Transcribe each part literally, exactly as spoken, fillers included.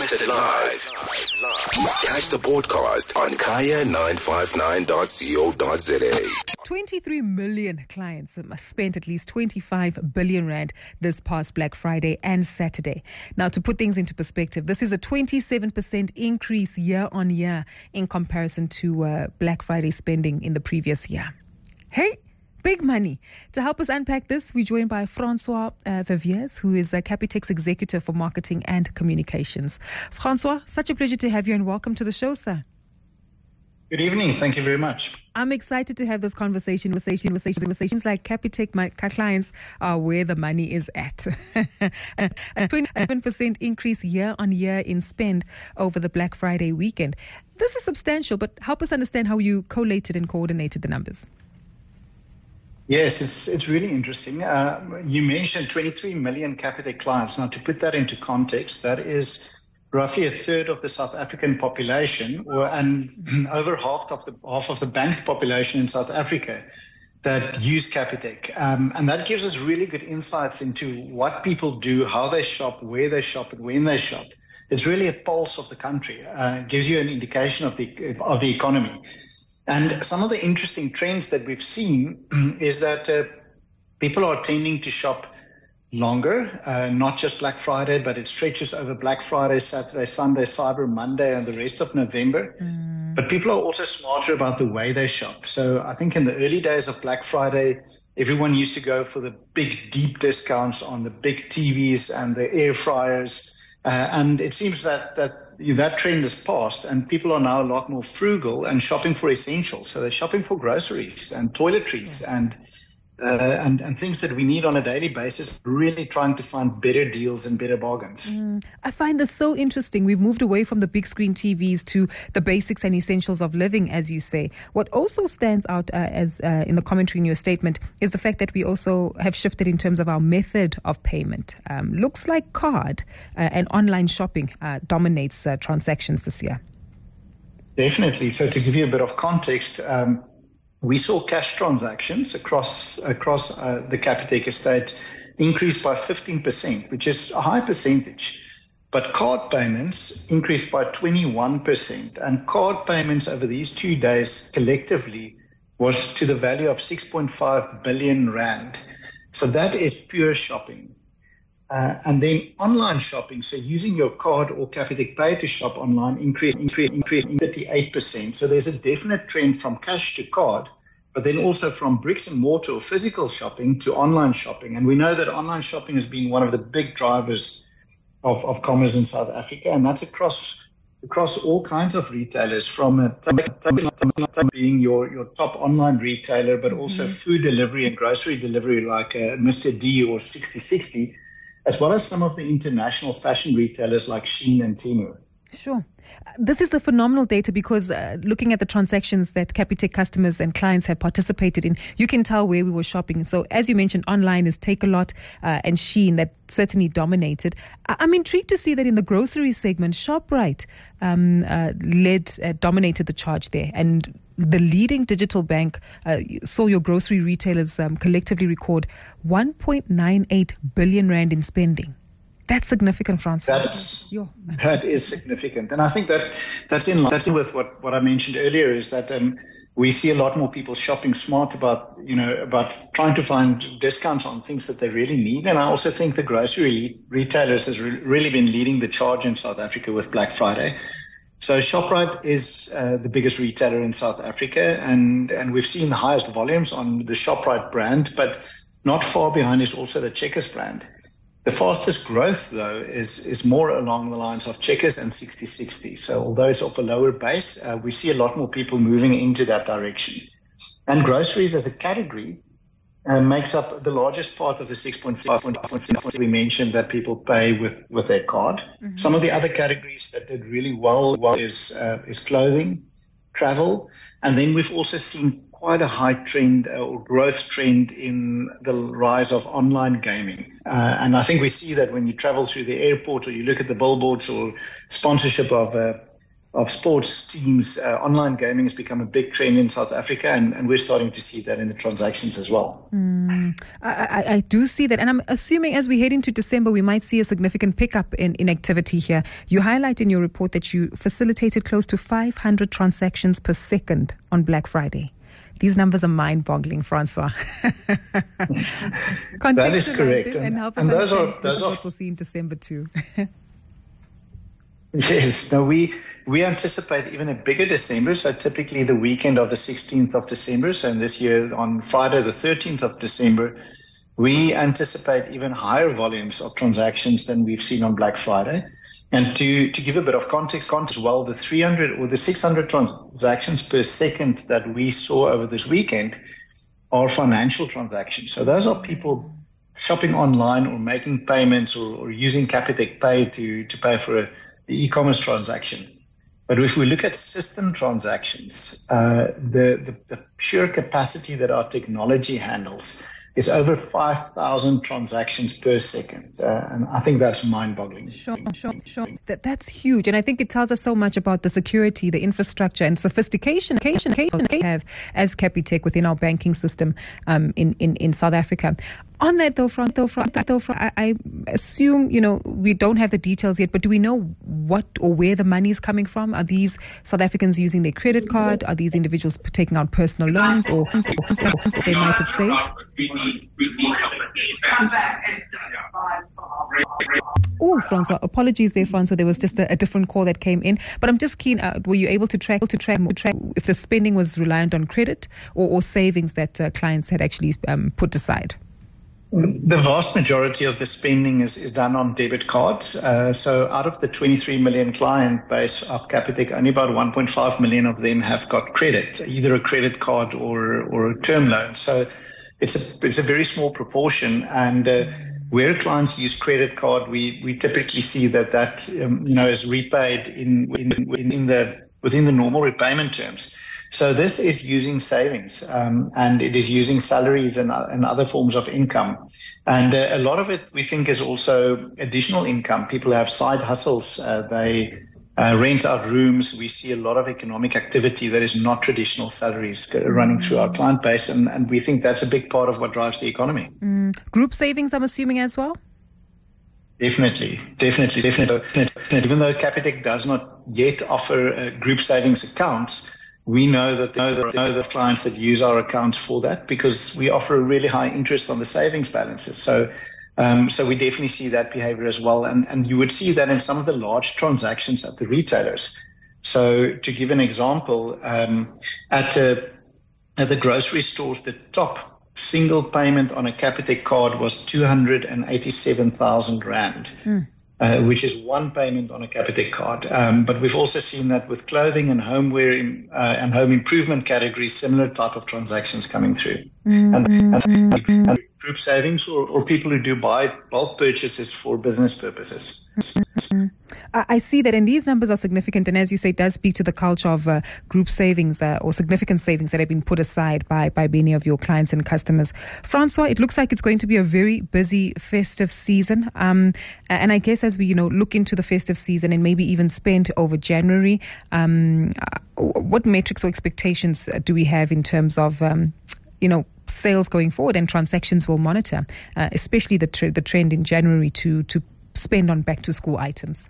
Broadcasted live. Catch the broadcast on kaya nine five nine dot co dot za. twenty-three million clients spent at least twenty-five billion rand this past Black Friday and Saturday. Now, to put things into perspective, this is a twenty-seven percent increase year on year in comparison to uh, Black Friday spending in the previous year. Hey! Big money. To help us unpack this, we're joined by Francois uh, Viviers, who is a Capitec's Executive for Marketing and Communications. Francois, such a pleasure to have you and welcome to the show, sir. Good evening. Thank you very much. I'm excited to have this conversation. Conversation, conversation, conversation. Seems like Capitec, my clients, are where the money is at. A twenty-seven percent increase year on year in spend over the Black Friday weekend. This is substantial, but help us understand how you collated and coordinated the numbers. Yes, it's it's really interesting. Uh, you mentioned twenty-three million Capitec clients. Now, to put that into context, that is roughly a third of the South African population, or and over half of the half of the banked population in South Africa that use Capitec. Um, and that gives us really good insights into what people do, how they shop, where they shop, and when they shop. It's really a pulse of the country. Uh, it gives you an indication of the of the economy. And some of the interesting trends that we've seen is that uh, people are tending to shop longer, uh, not just Black Friday, but it stretches over Black Friday, Saturday, Sunday, Cyber Monday, and the rest of November. Mm. But people are also smarter about the way they shop. So I think in the early days of Black Friday, everyone used to go for the big, deep discounts on the big T Vs and the air fryers. Uh, and it seems that, that that trend has passed and people are now a lot more frugal and shopping for essentials. So they're shopping for groceries and toiletries yeah. and, uh, and and things that we need on a daily basis, really trying to find better deals and better bargains. Mm, I find this so interesting. We've moved away from the big screen T Vs to the basics and essentials of living, as you say. What also stands out uh, as uh, in the commentary in your statement is the fact that we also have shifted in terms of our method of payment. Um, looks like card uh, and online shopping uh, dominates uh, transactions this year. Definitely. So to give you a bit of context, um, we saw cash transactions across across uh, the Capitec estate increase by fifteen percent, which is a high percentage. But card payments increased by twenty-one percent. And card payments over these two days collectively was to the value of six point five billion rand. So that is pure shopping. Uh, and then online shopping, so using your card or Capitec Pay to shop online, increased, increased, increased thirty-eight percent. So there's a definite trend from cash to card, but then also from bricks and mortar or physical shopping to online shopping. And we know that online shopping has been one of the big drivers of, of commerce in South Africa, and that's across across all kinds of retailers, from uh, being your, your top online retailer, but also mm-hmm. food delivery and grocery delivery like uh, Mister D or sixty sixty, as well as some of the international fashion retailers like Shein and Temu. Sure. This is a phenomenal data because uh, looking at the transactions that Capitec customers and clients have participated in, you can tell where we were shopping. So as you mentioned, online is Takealot uh, and Shein that certainly dominated. I- I'm intrigued to see that in the grocery segment, ShopRite um, uh, led, uh, dominated the charge there. And the leading digital bank uh, saw your grocery retailers um, collectively record one point nine eight billion rand in spending. That's significant, Francois. That's, that is significant. And I think that that's in line that's in with what, what I mentioned earlier, is that um, we see a lot more people shopping smart about, you know, about trying to find discounts on things that they really need. And I also think the grocery retailers has re- really been leading the charge in South Africa with Black Friday. So ShopRite is uh, the biggest retailer in South Africa, and, and we've seen the highest volumes on the ShopRite brand, but not far behind is also the Checkers brand. The fastest growth, though, is, is more along the lines of Checkers and sixty sixty. So although it's off a lower base, uh, we see a lot more people moving into that direction. And groceries as a category uh, makes up the largest part of the six point five we mentioned that people pay with, with their card. Mm-hmm. Some of the other categories that did really well, well is, uh, is clothing, travel, and then we've also seen quite a high trend or growth trend in the rise of online gaming. Uh, and I think we see that when you travel through the airport or you look at the billboards or sponsorship of uh, of sports teams, uh, online gaming has become a big trend in South Africa, and, and we're starting to see that in the transactions as well. Mm, I, I, I do see that, and I'm assuming as we head into December, we might see a significant pickup in, in activity here. You highlight in your report that you facilitated close to five hundred transactions per second on Black Friday. These numbers are mind-boggling, Francois. That is correct. And, and help us and those understand are, those this are, is what we'll see in December too. Yes, no, we we anticipate even a bigger December. So typically the weekend of the sixteenth of December. So this year on Friday the thirteenth of December, we anticipate even higher volumes of transactions than we've seen on Black Friday. And to to give a bit of context, context as well, the three hundred or the six hundred transactions per second that we saw over this weekend are financial transactions. So those are people shopping online or making payments or, or using Capitec Pay to to pay for a the e-commerce transaction. But if we look at system transactions, uh, the, the, the pure capacity that our technology handles is over five thousand transactions per second. Uh, and I think that's mind-boggling. Sure, sure, sure. That, that's huge. And I think it tells us so much about the security, the infrastructure and sophistication we have as Capitec within our banking system um, in, in, in South Africa. On that, though, Fran, though, Fran, though, Fran, I, I assume, you know, we don't have the details yet, but do we know what or where the money is coming from? Are these South Africans using their credit card? Are these individuals taking out personal loans or that they might have saved? Oh, Francois, apologies there, Francois. There was just a, a different call that came in. But I'm just keen, uh, were you able to track to track, to track if the spending was reliant on credit or, or savings that uh, clients had actually um, put aside? The vast majority of the spending is, is done on debit cards. Uh, so out of the twenty-three million client base of Capitec, only about one point five million of them have got credit, either a credit card or or a term loan. So it's a it's a very small proportion. And uh, where clients use credit card, we we typically see that that um, you know is repaid in in, in the within the normal repayment terms. So this is using savings, um, and it is using salaries and, and other forms of income. And uh, a lot of it, we think, is also additional income. People have side hustles. Uh, they uh, rent out rooms. We see a lot of economic activity that is not traditional salaries running through our client base. And, and we think that's a big part of what drives the economy. Mm. Group savings, I'm assuming, as well? Definitely, definitely, definitely. Even though Capitec does not yet offer uh, group savings accounts, we know that know that know the clients that use our accounts for that because we offer a really high interest on the savings balances. So, um, so we definitely see that behavior as well, and and you would see that in some of the large transactions at the retailers. So, to give an example, um, at uh, at the grocery stores, the top single payment on a Capitec card was two hundred and eighty-seven thousand rand. Mm. Uh, which is one payment on a Capitec card. Um, but we've also seen that with clothing and homeware uh, and home improvement categories, similar type of transactions coming through. Mm-hmm. And, and, and, and group savings or, or people who do buy bulk purchases for business purposes. Mm-hmm. I see that, and these numbers are significant, and as you say, it does speak to the culture of uh, group savings uh, or significant savings that have been put aside by, by many of your clients and customers. Francois, it looks like it's going to be a very busy festive season, um, and I guess as we you know look into the festive season and maybe even spend over January, um, what metrics or expectations do we have in terms of um, you know sales going forward and transactions we'll monitor, uh, especially the tr- the trend in January to to spend on back to school items?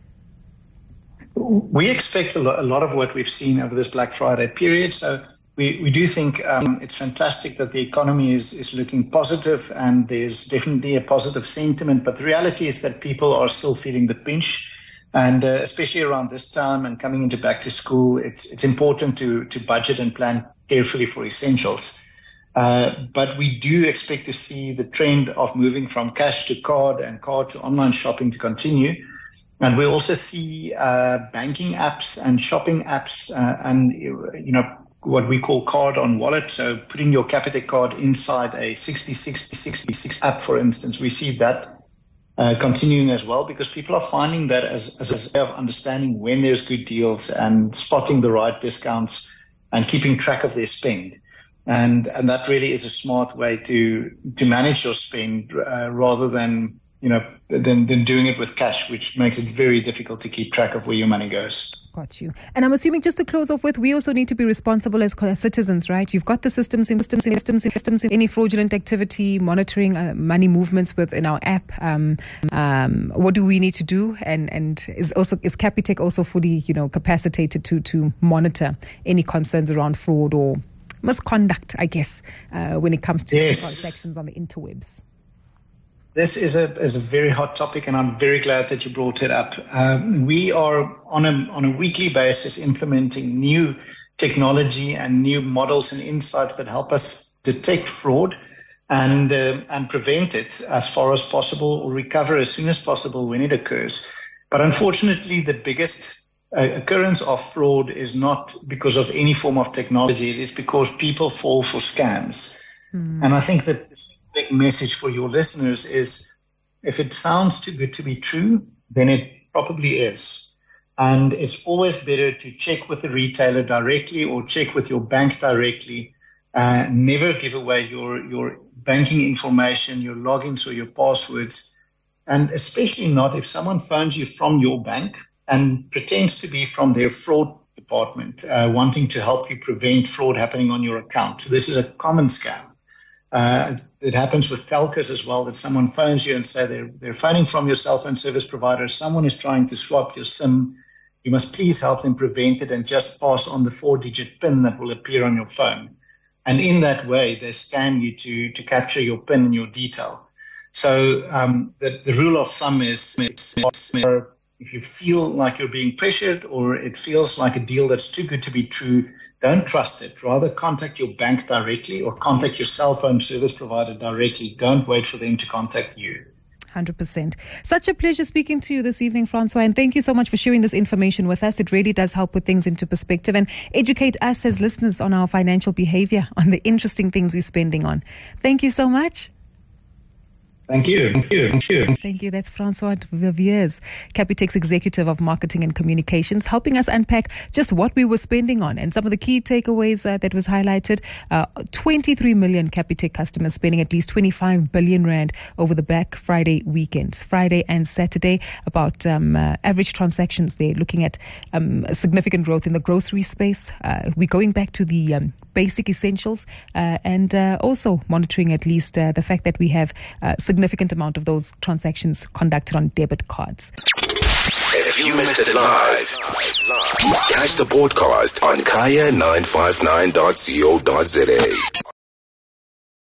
We expect a lot, a lot of what we've seen over this Black Friday period. So we, we do think um, it's fantastic that the economy is, is looking positive and there's definitely a positive sentiment. But the reality is that people are still feeling the pinch. And uh, especially around this time and coming into back to school, it's, it's important to, to budget and plan carefully for essentials. Uh, but we do expect to see the trend of moving from cash to card and card to online shopping to continue. And we also see uh, banking apps and shopping apps uh, and, you know, what we call card on wallet. So putting your Capitec card inside a sixty sixty sixty-six app, for instance, we see that uh, continuing as well because people are finding that as, as a way of understanding when there's good deals and spotting the right discounts and keeping track of their spend. And and that really is a smart way to to manage your spend uh, rather than you know than than doing it with cash, which makes it very difficult to keep track of where your money goes. Got you. And I'm assuming, just to close off with, we also need to be responsible as citizens, right? You've got the systems in systems in systems in systems in any fraudulent activity, monitoring uh, money movements within our app. Um, um, what do we need to do? And and is also is Capitec also fully, you know, capacitated to to monitor any concerns around fraud or misconduct, I guess, uh, when it comes to yes. transactions on the interwebs? This is a is a very hot topic, and I'm very glad that you brought it up. Um, we are on a on a weekly basis implementing new technology and new models and insights that help us detect fraud and uh, and prevent it as far as possible, or recover as soon as possible when it occurs. But unfortunately, the biggest uh, occurrence of fraud is not because of any form of technology. It is because people fall for scams. Mm. And I think that big message for your listeners is, if it sounds too good to be true, then it probably is. And it's always better to check with the retailer directly or check with your bank directly. Uh, never give away your, your banking information, your logins or your passwords. And especially not if someone phones you from your bank and pretends to be from their fraud department, uh, wanting to help you prevent fraud happening on your account. So this is a common scam. Uh, it happens with telcos as well, that someone phones you and say they're, they're phoning from your cell phone service provider. Someone is trying to swap your SIM. You must please help them prevent it and just pass on the four-digit PIN that will appear on your phone. And in that way, they scam you to, to capture your PIN and your detail. So um, the, the rule of thumb is, is, is if you feel like you're being pressured or it feels like a deal that's too good to be true, don't trust it. Rather contact your bank directly or contact your cell phone service provider directly. Don't wait for them to contact you. one hundred percent. Such a pleasure speaking to you this evening, Francois, and thank you so much for sharing this information with us. It really does help put things into perspective and educate us as listeners on our financial behavior, on the interesting things we're spending on. Thank you so much. Thank you. Thank you. Thank you. Thank you. That's Francois Viviers, Capitec's Executive of Marketing and Communications, helping us unpack just what we were spending on and some of the key takeaways uh, that was highlighted. Uh, twenty-three million Capitec customers spending at least twenty-five billion rand over the Black Friday weekend, Friday and Saturday. About um, uh, average transactions there, looking at um, a significant growth in the grocery space. Uh, we're going back to the um, basic essentials uh, and uh, also monitoring at least uh, the fact that we have uh, significant amount of those transactions conducted on debit cards. If you missed it live, catch the podcast on kaya nine five nine dot co dot za.